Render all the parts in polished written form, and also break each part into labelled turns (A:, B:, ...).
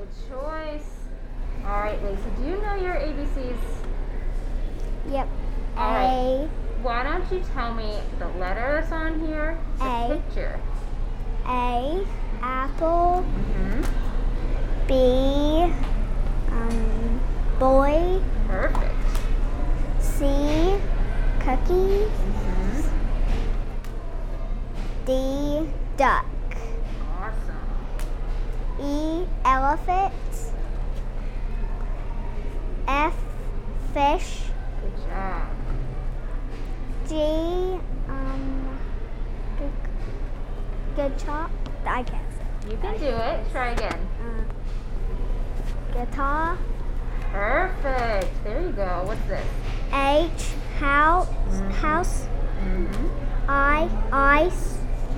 A: Good choice. All right, Lisa, do you know your ABCs?
B: Yep.
A: All
B: A,
A: right. Why don't you tell me the letter that's on here, the
B: A.
A: picture?
B: A, apple.
A: Mm-hmm.
B: B, boy.
A: Perfect.
B: C, cookie.
A: Mm-hmm.
B: D, duck.
A: Awesome.
B: E, elephant. F, fish.
A: Good job.
B: G, good chop. I can't say.
A: You can do it. Try again.
B: Guitar.
A: Perfect. There you go. What's this?
B: H, house. House.
A: Mm-hmm.
B: I, ice.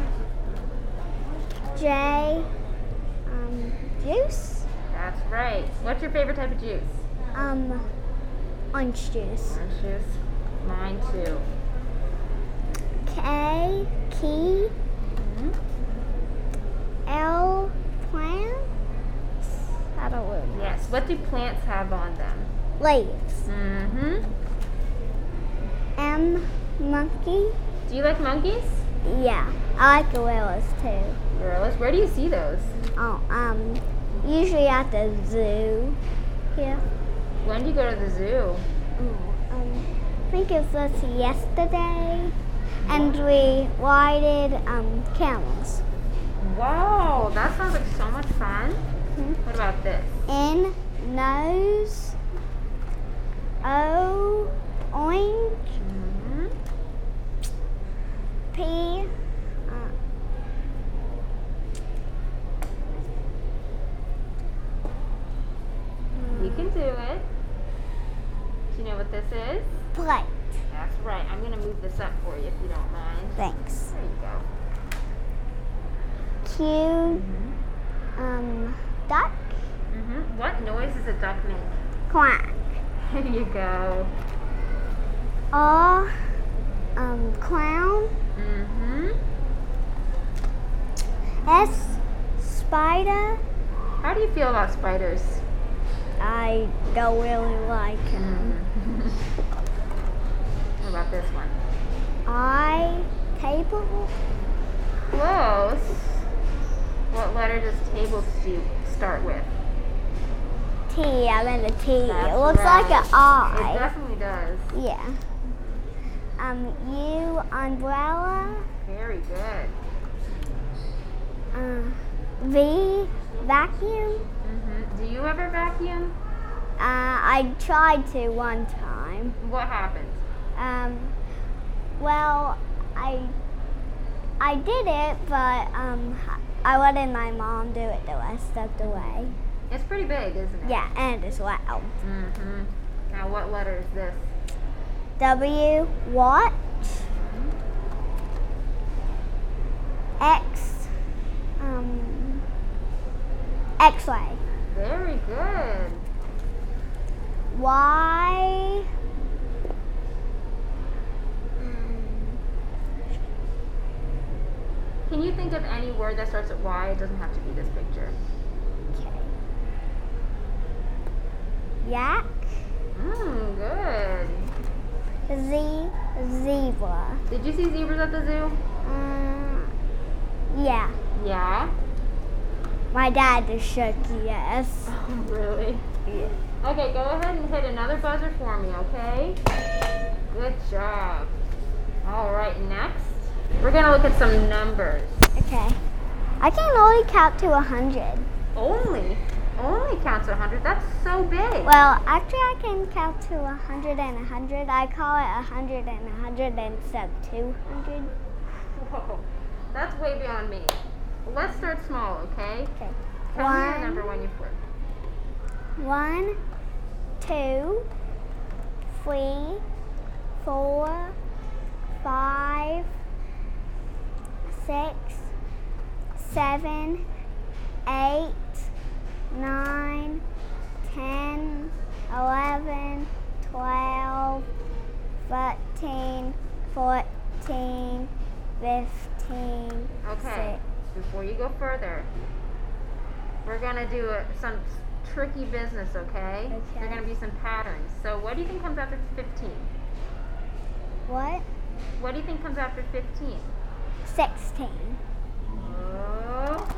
B: J, juice.
A: That's right. What's your favorite type of juice?
B: Orange juice.
A: Orange juice. Mine too.
B: K, key.
A: Mm-hmm.
B: L, plants. I don't really know.
A: Yes. What do plants have on them?
B: Leaves.
A: Mm-hmm.
B: M, monkey.
A: Do you like monkeys?
B: Yeah, I like gorillas too.
A: Gorillas. Where do you see those?
B: Oh, usually at the zoo here.
A: When do you go to the zoo?
B: I think it was yesterday, and we rided camels.
A: Wow, that sounds like so much fun. What about this?
B: N, nose. O, orange.
A: Mm-hmm.
B: P,
A: You can do it. Do you know what this is?
B: plate.
A: That's right. I'm going to move this up for you if you don't mind.
B: Thanks.
A: There you go.
B: Q, duck.
A: Mm-hmm. What noise does a duck make?
B: Quack.
A: There you go.
B: R, clown.
A: Mm-hmm.
B: S, spider.
A: How do you feel about spiders?
B: I don't really like him.
A: What about this one?
B: I, table.
A: Close. What letter does table start with?
B: T, I meant a T.
A: That's
B: It looks like an
A: It
B: I.
A: definitely does.
B: Yeah. U, umbrella.
A: Very good.
B: V, vacuum.
A: Mm-hmm. Do you ever vacuum?
B: I tried to one time.
A: What happened?
B: Well, I did it, but I letting my mom do it the rest of the way.
A: It's pretty big, isn't it?
B: Yeah, and it's loud.
A: Mm-hmm. Now, what letter is this?
B: W, watch. X, X-ray.
A: Very good.
B: Y,
A: Can you think of any word that starts with Y? It doesn't have to be this picture.
B: okay. Yak.
A: Good.
B: Z, zebra.
A: Did you see zebras at the zoo?
B: Yeah.
A: Yeah.
B: My dad just shook yes.
A: Oh, really?
B: Yeah.
A: Okay, go ahead and hit another buzzer for me, okay? Good job. All right, next, we're going to look at some numbers.
B: Okay. I can only count to 100.
A: Only count to 100? That's so big.
B: Well, actually I can count to 100 and 100. I call it 100 and 100 instead of 200.
A: Whoa, that's way beyond me. Let's start small, okay?
B: Okay.
A: Tell me your number when you flip.
B: 1, 2, 3, 4, 5, 6, 7, 8, 9, 10, 11, 12, 13, 14, 15,
A: Okay, before you go further, We're gonna do some tricky business, okay?
B: Okay.
A: There are gonna be some patterns. So what do you think comes after 15?
B: What?
A: What do you think comes after 15?
B: 16.
A: Oh.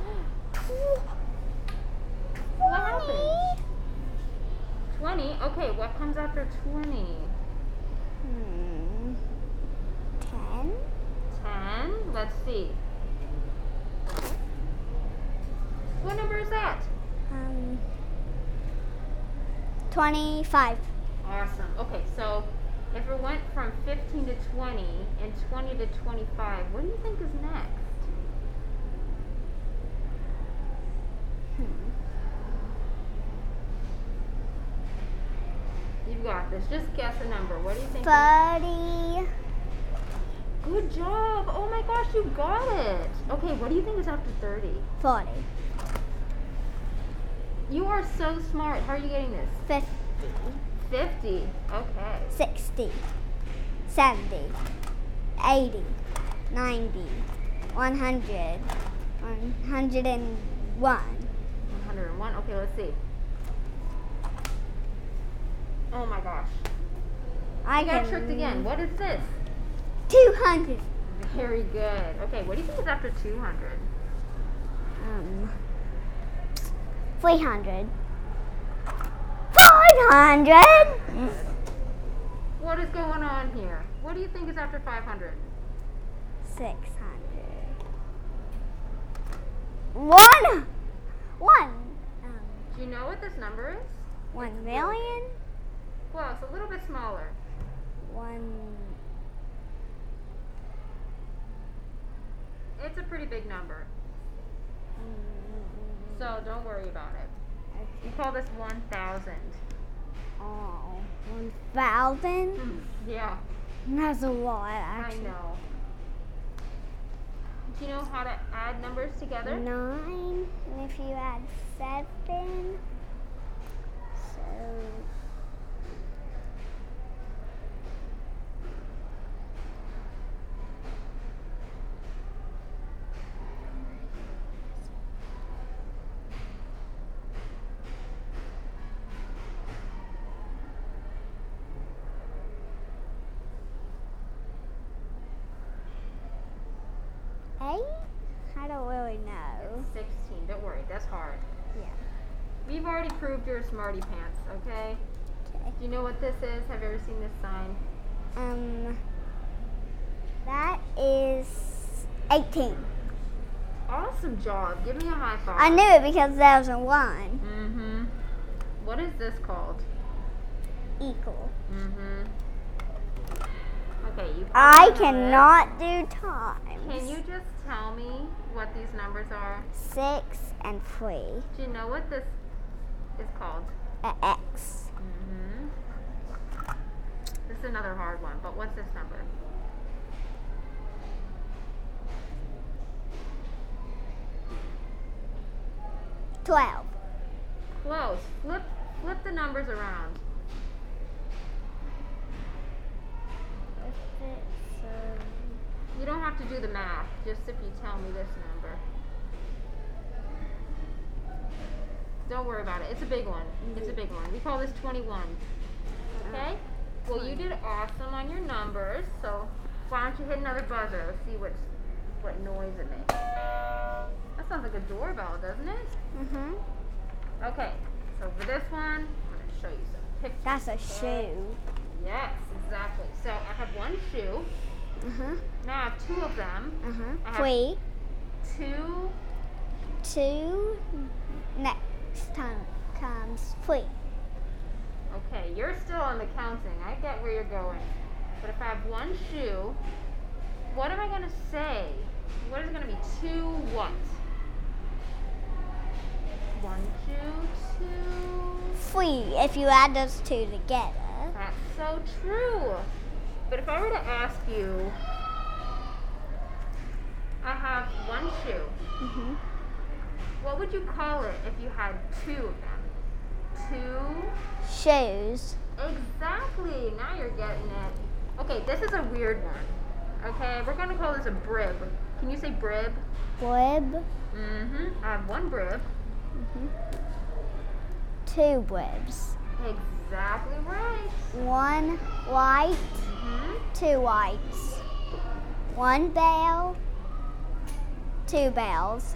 A: What happened? 20? Okay, what comes after 20?
B: 10.
A: 10? Let's see. What number is that?
B: 25.
A: Awesome. Okay, so if it went from 15 to 20 and 20 to 25, what do you think is next? You got this. Just guess a number. What do you think?
B: 30.
A: Good job. Oh my gosh, you got it. Okay, what do you think is after 30?
B: 40.
A: You are so smart. How are you getting this?
B: 50.
A: 50. Okay.
B: 60. 70. 80. 90. 100. 101.
A: 101. Okay, let's see. Oh my gosh. I got tricked again. What is this?
B: 200.
A: Very good. Okay, what do you think is after 200?
B: 300. 500.
A: What is going on here? What do you think is after 500?
B: 600. 1.
A: Do you know what this number is?
B: 1 million.
A: Well, it's a little bit smaller.
B: 1.
A: It's a pretty big number. So don't worry about it. We call this 1,000.
B: Oh, 1,000.
A: Yeah,
B: That's a lot,
A: I
B: actually.
A: know. Do you know how to add numbers together?
B: 9, and if you add 7, so I don't really know.
A: 16. Don't worry, that's hard.
B: Yeah.
A: We've already proved you're a smarty pants, okay?
B: Okay.
A: Do you know what this is? Have you ever seen this sign?
B: That is 18.
A: Awesome job. Give me a high five.
B: I knew it because there was a 1
A: Mm-hmm. What is this called?
B: equal.
A: Mm-hmm. Okay, you
B: I
A: probably know
B: cannot do times.
A: it. Can you just tell me what these numbers are?
B: 6 and 3.
A: Do you know what this is called?
B: A X.
A: Mm-hmm. This is another hard one, but what's this number?
B: $12.
A: Close. Flip the numbers around. You don't have to do the math, just if you tell me this number. Don't worry about it. It's a big one. It's a big one. We call this 21. Okay? Well, you did awesome on your numbers, so why don't you hit another buzzer? Let's see what noise it makes. That sounds like a doorbell, doesn't it?
B: Mm-hmm.
A: Okay, so for this one, I'm going to show you some pictures.
B: That's a
A: okay?
B: shoe.
A: Yes, exactly. So I have one shoe.
B: Uh-huh.
A: Now I have two of them. I have
B: 3.
A: Two.
B: 2. Next time comes 3.
A: Okay, you're still on the counting. I get where you're going. But if I have one shoe, what am I going to say? What is going to be 2 what? 1, 2, 2.
B: 3 if you add those 2 together.
A: That's so true. But if I were to ask you, I have one shoe.
B: Mm-hmm.
A: What would you call it if you had 2 of them? 2?
B: Shoes.
A: Exactly. Now you're getting it. Okay, this is a weird one. Okay, we're going to call this a brib. Can you say brib?
B: Brib.
A: Mm-hmm. I have one brib.
B: 2 ribs.
A: Exactly right.
B: 1 white,
A: Mm-hmm.
B: 2 whites. 1 bell, 2 bells.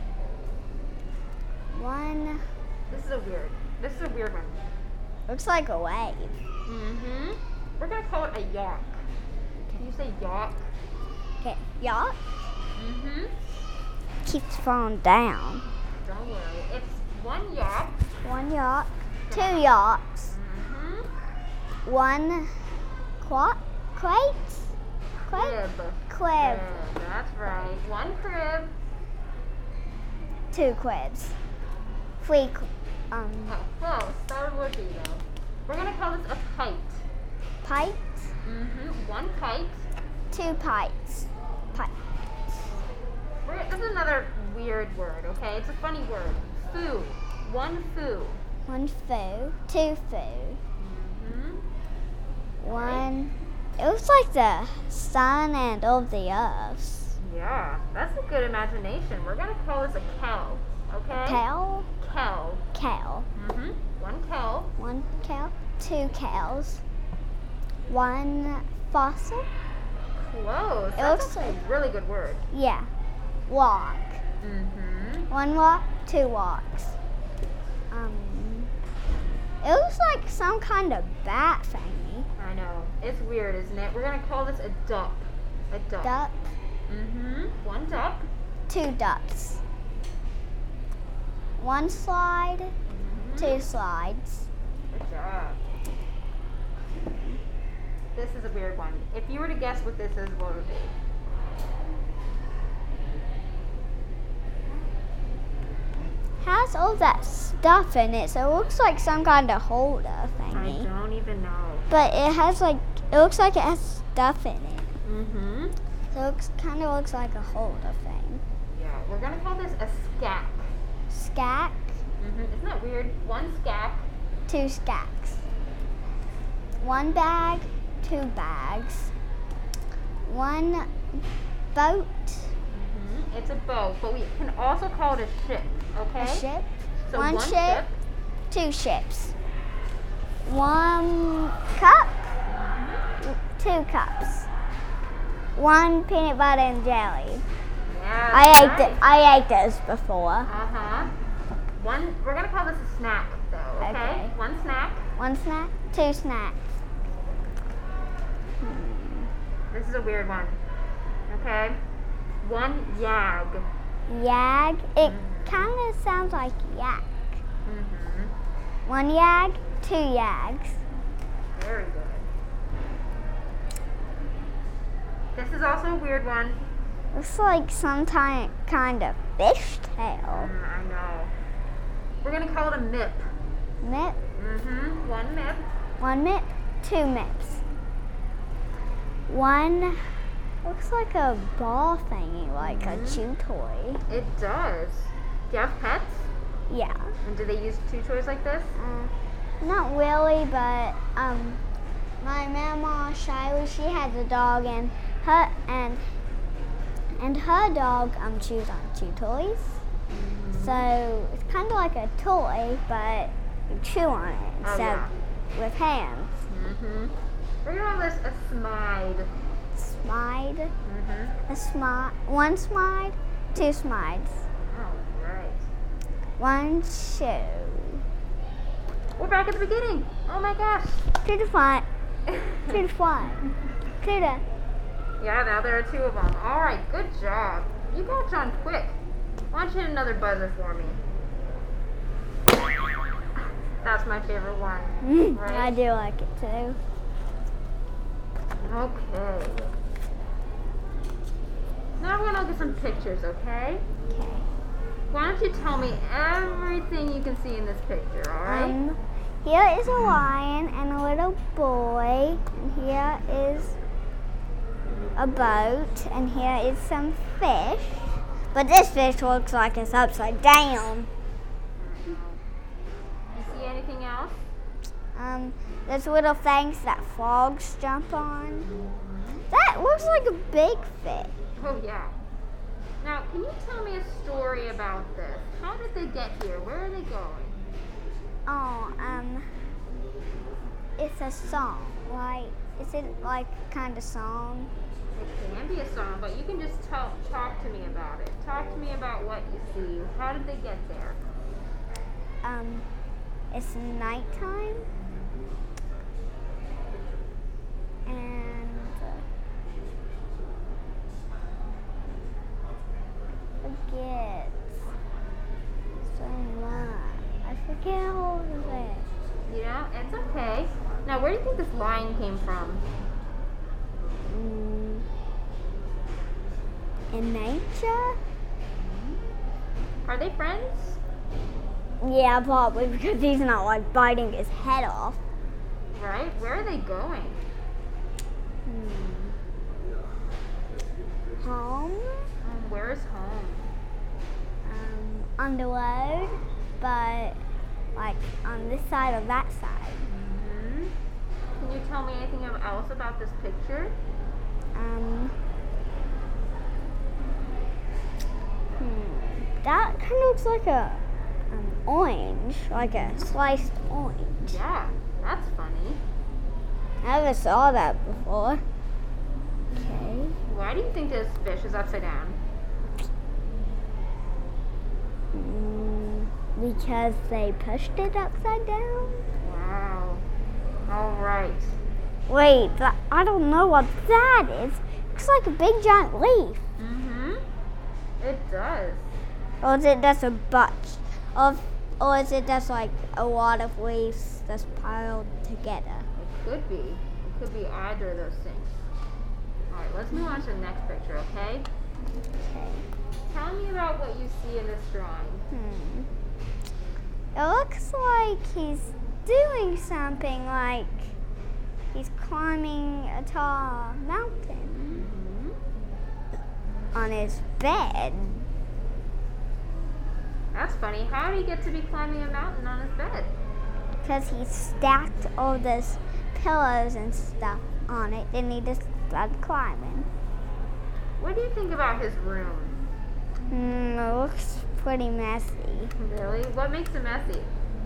B: 1
A: This is a weird one.
B: looks like a wave.
A: Mm-hmm. We're gonna call it a yacht. Can you say yacht?
B: Okay, yacht
A: Mm-hmm.
B: keeps falling down.
A: Don't worry. It's 1 yacht.
B: 1 yacht, 2 yachts.
A: Mm-hmm.
B: 1 crate,
A: Crib.
B: crib,
A: That's right. 1 crib.
B: 2 cribs. 3
A: Oh, close. Third would be though. We're gonna call this a kite.
B: pipes,
A: Mm-hmm. 1 kite.
B: 2 pipes.
A: This is another weird word, okay? It's a funny word. Foo. 1 foo.
B: 1 foo, 2 foo.
A: Mm-hmm.
B: 1. It looks like the sun and all the earth.
A: Yeah, that's a good imagination. We're gonna call this a cow, okay?
B: Cow,
A: Cow.
B: cow.
A: Mm-hmm. 1 cow.
B: 1 cow, 2 cows. 1 fossil.
A: Close.
B: It
A: That's
B: looks
A: actually a really good word.
B: Yeah. Walk.
A: Mm-hmm.
B: 1 walk, 2 walks. It looks like some kind of bat thingy.
A: I know. It's weird, isn't it? We're gonna call this a duck. A duck.
B: Duck,
A: Mm-hmm. 1 duck.
B: 2 ducks. 1 slide,
A: Mm-hmm.
B: 2 slides.
A: Good job. This is a weird one. If you were to guess what this is, what would it be?
B: Has all that stuff in it, so it looks like some kind of holder
A: I
B: thingy.
A: don't even know.
B: But it looks like it has stuff in it.
A: Mm-hmm.
B: So it kind of looks like a holder thing.
A: Yeah, we're gonna call this a scack.
B: Skack,
A: Mm-hmm. Isn't that weird? 1 scack.
B: 2 skacks. 1 bag, 2 bags. 1 boat,
A: Mm-hmm. It's a boat, but we can also call it a ship, okay?
B: a ship.
A: So
B: 1
A: 1
B: ship, 2 ships. 1 cup, 2 cups. 1 peanut butter and jelly.
A: Yeah.
B: I ate those before.
A: Uh-huh. We're gonna call this a snack though, okay?
B: Okay.
A: 1 snack.
B: 1 snack, 2 snacks.
A: This is a weird one. Okay? 1 yag.
B: Yag. It kind of sounds like yak.
A: Mm-hmm.
B: 1 yag, 2 yags.
A: Very good. This is also a weird one.
B: Looks like some kind of fish tail.
A: I know. We're gonna call it a mip.
B: Mip.
A: Mm-hmm. 1 mip.
B: 1 mip, 2 mips. 1 looks like a ball thingy, like a chew toy.
A: It does. Do you have pets?
B: Yeah.
A: And do they use chew toys like this?
B: Not really, but my mama Shiloh, she has a dog, and her dog chews on chew toys. So it's kind of like a toy, but you chew on it instead with hands.
A: Mm-hmm. We're gonna call this a smide.
B: Smide.
A: Mm-hmm.
B: 1 smide, 2 smides.
A: All right.
B: 1 shoe.
A: We're back at the beginning. Oh my gosh.
B: To the front. To the front. To the.
A: Yeah, now there are 2 of them. All right, good job. You got on quick. Why don't you hit another buzzer for me? That's my favorite one. Right?
B: I do like it too.
A: Okay. Now we're gonna look at some pictures, okay?
B: Okay.
A: Why don't you tell me everything you can see in this picture, alright?
B: Here is a lion and a little boy, and here is a boat, and here is some fish. But this fish looks like it's upside down.
A: You see anything else?
B: There's little things that frogs jump on. That looks like a big fish.
A: Oh yeah. Now, can you tell me a story about this? How did they get here? Where are they going?
B: Oh, it's a song. Like, is it like kind of song?
A: It can be a song, but you can just talk to me about it. Talk to me about what you see. How did they get there?
B: It's nighttime. And forget so much. I forget all of it.
A: You know, it's okay. Now, where do you think this lion came from?
B: In nature?
A: Are they friends?
B: Yeah, probably because he's not like biting his head off.
A: Right? Where are they going?
B: Home?
A: Where is home?
B: On the road, but like on this side or that side.
A: Can you tell me anything else about this picture?
B: That kind of looks like a orange, like a sliced orange.
A: Yeah, that's funny.
B: I never saw that before. Okay.
A: Why do you think this fish is upside down?
B: Because they pushed it upside down?
A: Wow. All right.
B: Wait, I don't know what that is. Looks like a big giant leaf.
A: It does.
B: Or is it just a bunch of, or is it just like a lot of leaves that's piled together?
A: It could be. It could be either of those things. All right, let's move on to the next picture, okay?
B: Okay.
A: Tell me about what you see in this drawing.
B: It looks like he's doing something, like he's climbing a tall mountain on his bed.
A: That's funny. How did he get to be climbing a mountain on his bed?
B: Because he stacked all those pillows and stuff on it, then he just started climbing.
A: What do you think about his room?
B: It looks pretty messy.
A: Really? What makes it messy?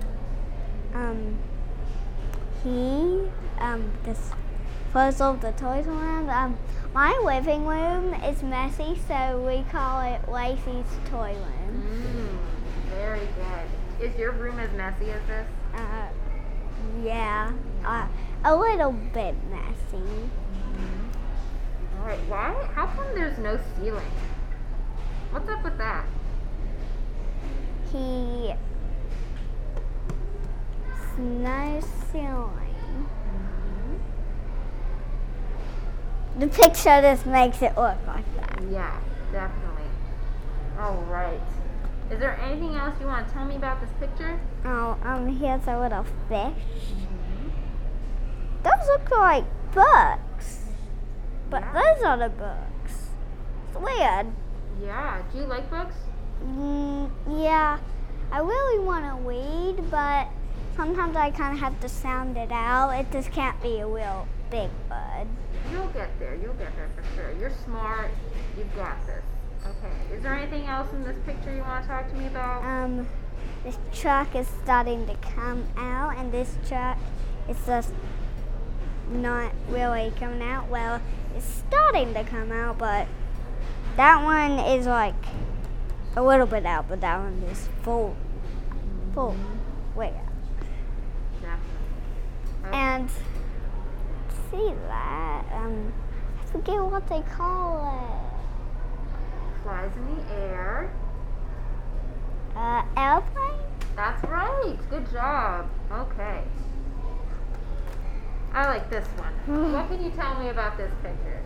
B: He just throws all the toys around. My living room is messy, so we call it Lacey's toy room.
A: Very good. Is your room as messy as this?
B: Yeah, a little bit messy.
A: All right. How come there's no ceiling? What's up with that?
B: No ceiling. The picture just makes it look like that.
A: Yeah, definitely. All right. Is there anything else you want to tell me about this picture?
B: Oh, here's a little fish. Those look like books, but those are the books. It's weird.
A: Yeah. Do you like books?
B: Yeah, I really want to read, but sometimes I kind of have to sound it out. It just can't be a real big word.
A: You'll get there. You'll get there for sure. You're smart. You've got this. Okay. Is there anything else in this picture you want to talk to me about?
B: This truck is starting to come out, and this truck is just not really coming out. Well, it's starting to come out, but that one is like a little bit out, but that one is full way out.
A: Definitely. Okay.
B: And see that? I forget what they call it.
A: Flies in the air.
B: Airplane?
A: That's right. Good job. Okay. I like this one. What can you tell me about this picture?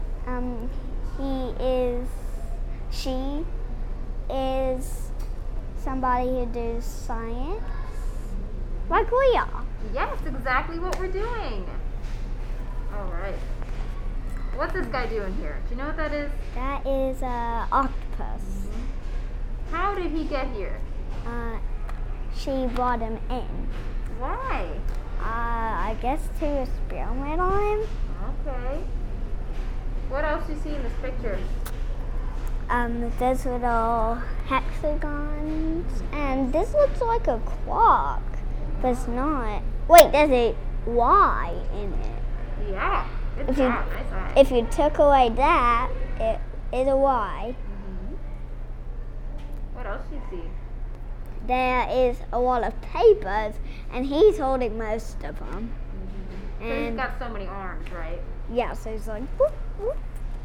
B: She is somebody who does science, like we are.
A: Yes, exactly what we're doing. All right. What's this guy doing here? Do you know what that is?
B: That is an octopus.
A: How did he get here?
B: She brought him in.
A: Why?
B: I guess to experiment on him.
A: Okay. What else do you see in this picture?
B: there's little hexagons, and this looks like a clock, but it's not. Wait, there's a Y in it.
A: Yeah. Good
B: If
A: job.
B: you-
A: Nice eye.
B: If you took away that, it is a Y.
A: Mhm. What else do you see?
B: There is a lot of papers, and he's holding most of them.
A: So he's
B: And
A: got so many arms, right?
B: yeah, so he's like, whoop, whoop.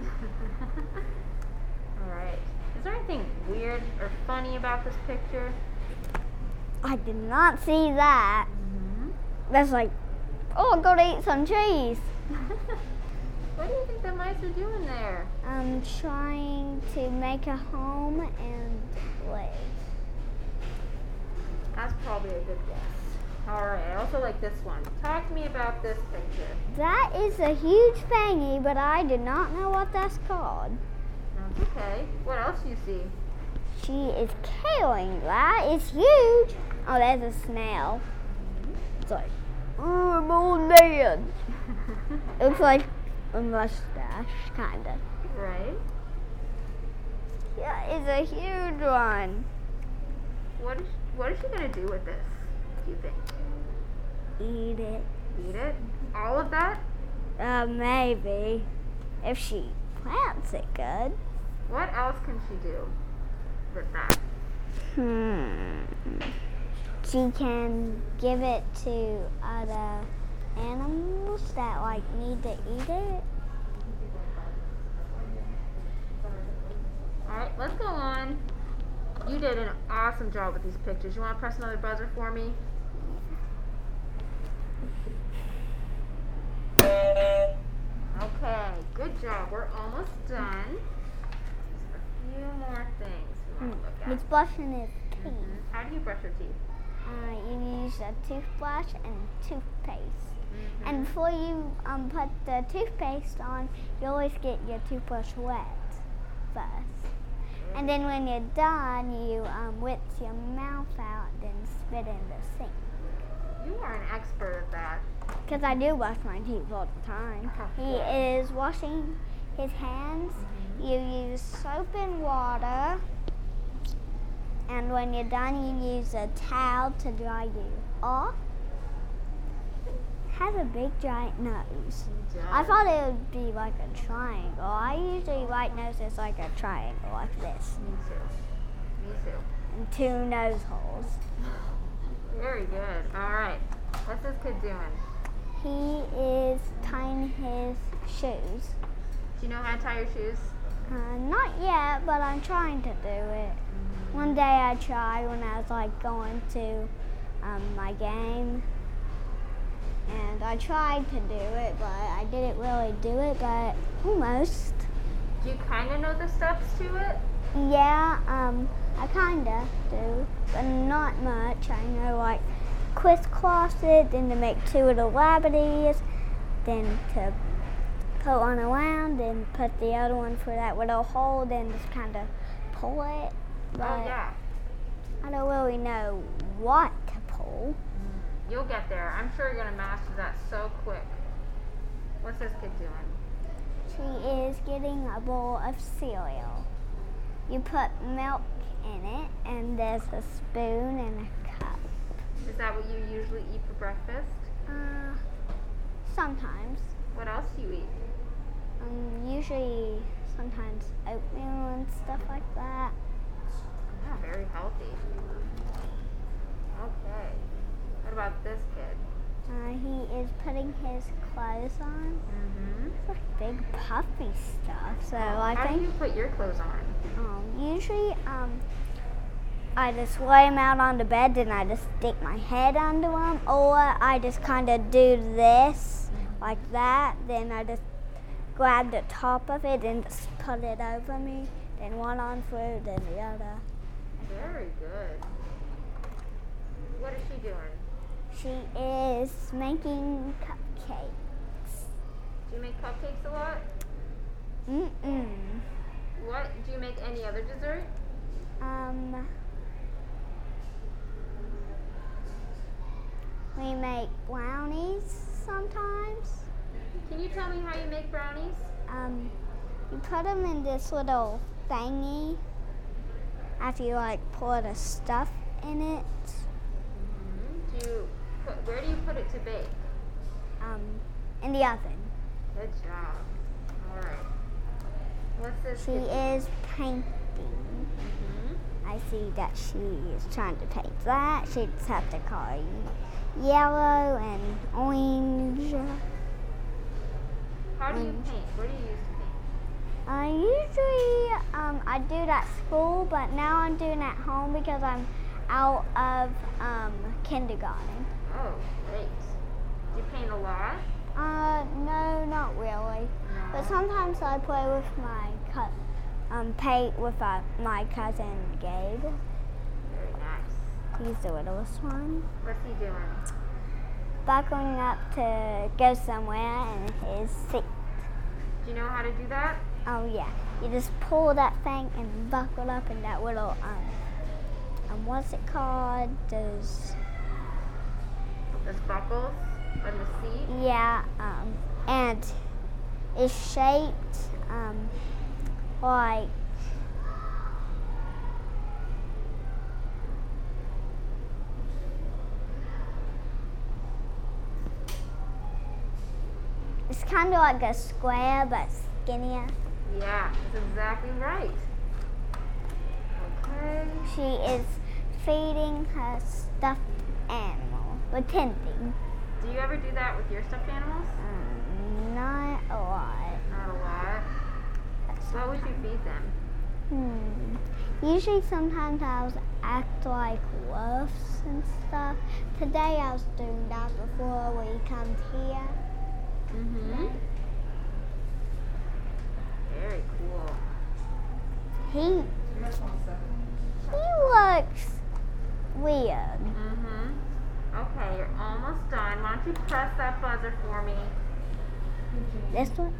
A: All right. Is there anything weird or funny about this picture?
B: I did not see that. That's like, oh, I'm gonna eat some cheese.
A: What do you think the mice are doing there?
B: I'm trying to make a home and live.
A: That's probably a good guess. All right. I also like this one. Talk to me about this picture.
B: That is a huge thingy, but I do not know what that's called.
A: That's okay. What else do you see?
B: She is killing that. It's huge. Oh, there's a snail. It's like, oh, I'm old man. It looks like a mustache, kind of.
A: Right.
B: Yeah, it's a huge one.
A: What is she gonna do with this? Do you think?
B: Eat it.
A: Eat it? All of that?
B: Maybe. If she plants it good.
A: What else can she do with that?
B: She can give it to other animals that like need to eat it.
A: All right, let's go on. You did an awesome job with these pictures. You want to press another buzzer for me? Okay, good job. We're almost done. Just a few more things we want to look at.
B: It's brushing his teeth.
A: How do you brush your teeth?
B: You use a toothbrush and toothpaste. And before you put the toothpaste on, you always get your toothbrush wet first. And then when you're done, you rinse your mouth out, then spit in the sink.
A: You are an expert at that.
B: Because I do wash my teeth all the time. He is washing his hands. You use soap and water. And when you're done, you use a towel to dry you off. Has a big giant nose. I thought it would be like a triangle. I usually write noses like a triangle, like this.
A: Me too. Me too.
B: And 2 nose holes.
A: Very good. All right. What's this kid doing?
B: He is tying his shoes.
A: Do you know how to tie your shoes?
B: Not yet, but I'm trying to do it. One day I tried when I was like going to my game, and I tried to do it, but I didn't really do it, but almost.
A: Do you kind of know the steps to it?
B: Yeah, I kinda do, but not much. I know like crisscross it, then to make 2 little labbities, then to put one around, then put the other one for that little hole, then just kind of pull it. But
A: Oh, yeah.
B: I don't really know what to pull.
A: You'll get there. I'm sure you're going to master that so quick. What's this kid doing?
B: She is getting a bowl of cereal. You put milk in it, and there's a spoon and a cup.
A: Is that what you usually eat for breakfast?
B: Sometimes.
A: What else do you eat?
B: Usually, sometimes oatmeal and stuff like that.
A: Yeah, very healthy. Okay. What about this kid?
B: He is putting his clothes on. It's like big puffy stuff. So I
A: How do
B: think
A: you put your clothes on?
B: usually I just lay them out on the bed, then I just stick my head under them, or I just kind of do this like that. Then I just grab the top of it and just put it over me. Then one on through, then the other.
A: Very good. What is she doing?
B: She is making cupcakes.
A: Do you make cupcakes a lot? What? Do you make any other dessert?
B: We make brownies sometimes.
A: Can you tell me how you make brownies?
B: You put them in this little thingy after you like pour the stuff in it.
A: Where do you put it to bake?
B: In the oven.
A: Good job. All right. What's this?
B: She is painting.
A: Mm-hmm.
B: I see that she is trying to paint that. She just have to color yellow and orange.
A: How do you paint? What do you use to paint?
B: Usually I do it at school, but now I'm doing it at home because I'm out of kindergarten.
A: Oh, great. Do you paint a lot?
B: No, not really.
A: No.
B: But sometimes I play with my paint with my cousin Gabe.
A: Very nice.
B: He's the littlest one.
A: What's he doing?
B: Buckling up to go somewhere in his seat.
A: Do you know how to do that?
B: Oh yeah, you just pull that thing and buckle up in that little what's it called? Those
A: buckles on the seat?
B: Yeah, and it's shaped like it's kind of like a square but skinnier.
A: Yeah, that's exactly right. Okay.
B: She is feeding her stuffed animal, pretending.
A: Do you ever do that with your stuffed animals?
B: Not a lot.
A: Not a lot. What would you feed them?
B: Usually sometimes I'll act like wolves and stuff. Today I was doing that before we come here.
A: Mm-hmm. Very cool.
B: He looks weird.
A: Mm-hmm. Okay, you're almost done. Why don't you press that buzzer for me?
B: This one?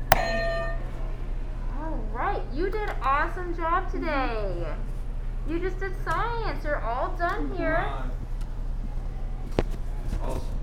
A: All right, you did an awesome job today. You just did science. You're all done here.
C: Awesome.